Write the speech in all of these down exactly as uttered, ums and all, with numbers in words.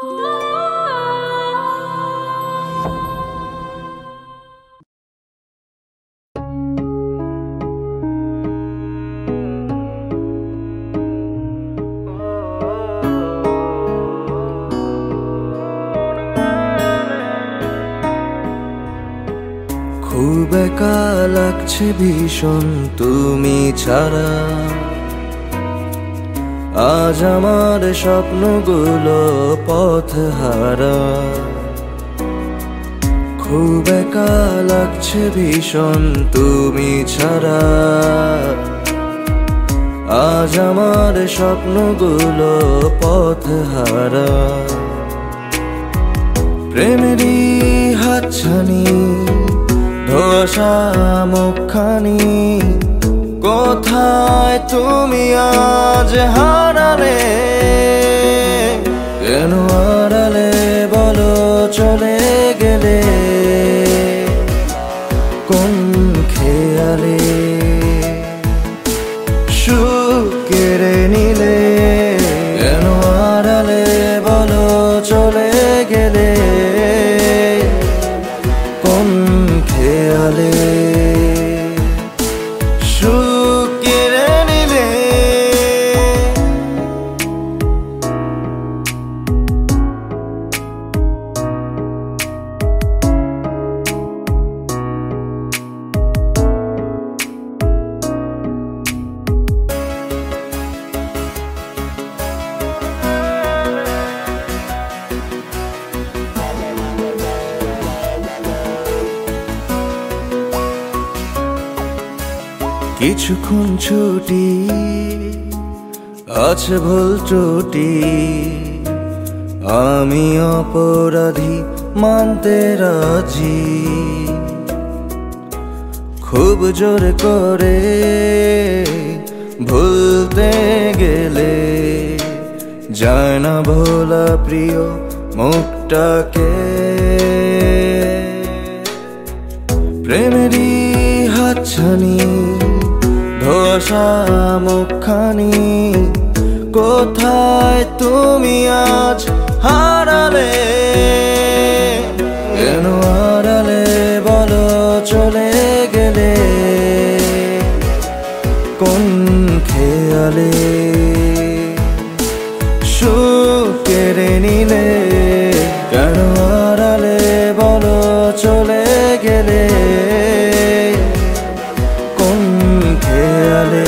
খুব একা লাগছে ভীষণ তুমি ছাড়া, আজ আমার স্বপ্নগুলো পথহারা। খুব একা লাগছে ভীষণ তুমি ছাড়া, আজ আমার স্বপ্নগুলো পথহারা। প্রেমেরই হাতছানি ধোঁয়াশা মুখখানি, কোথায় তুমি আজ হারালে? কেন হারালে বলো চলে গেলে? কোন খেয়ালে সুখ কেড়ে নিলে? কেন হারালে বলো চলে গেলে? কোন খেয়ালে সুখ কেড়ে নিলে? কিছুক্ষণ ছুটি আছে ভুল ত্রুটি, আমি অপরাধী মানতে রাজি। খুব জোর করে ভুলতে গেলে যায় না ভোলা প্রিয় মুখটাকে। প্রেমেরই হাতছানি ধোঁয়াশা মুখখানি, কোথায় তুমি আজ হারালে? কেন হারালে বলো চলে গেলে? কোন খেয়ালে সুখ কেড়ে নিলে? কেন হারালে বলো চলে গেলে? কোন খেয়ালে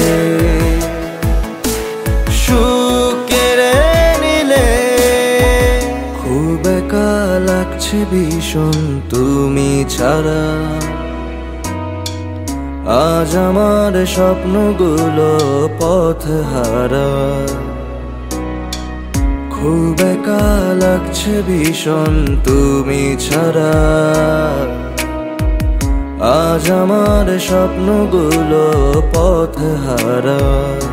সুখ কেড়ে নিলে? খুব একা লাগছে ভীষণ তুমি ছাড়া, আজ আমার স্বপ্নগুলো পথহারা। খুব একা লাগছে ভীষণ তুমি ছাড়া, আজ আমার স্বপ্নগুলো পথহারা।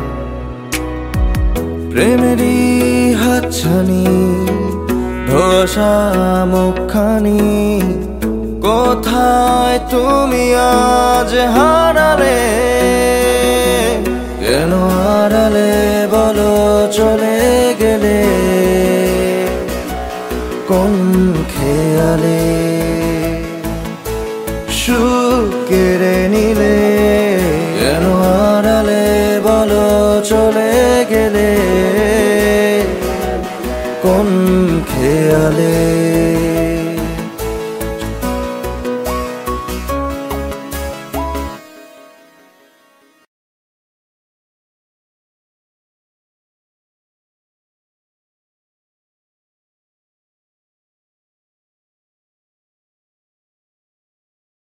প্রেমেরই হাতছানি ধোঁয়াশা মুখখানি, কোথায় তুমি আজ হারালে? কেন হারালে বলো চলে গেলে? কোন খেয়ালে সুখ কেড়ে নিলে? কেন হারালে বলো চলে গেলে? কোন খেয়ালে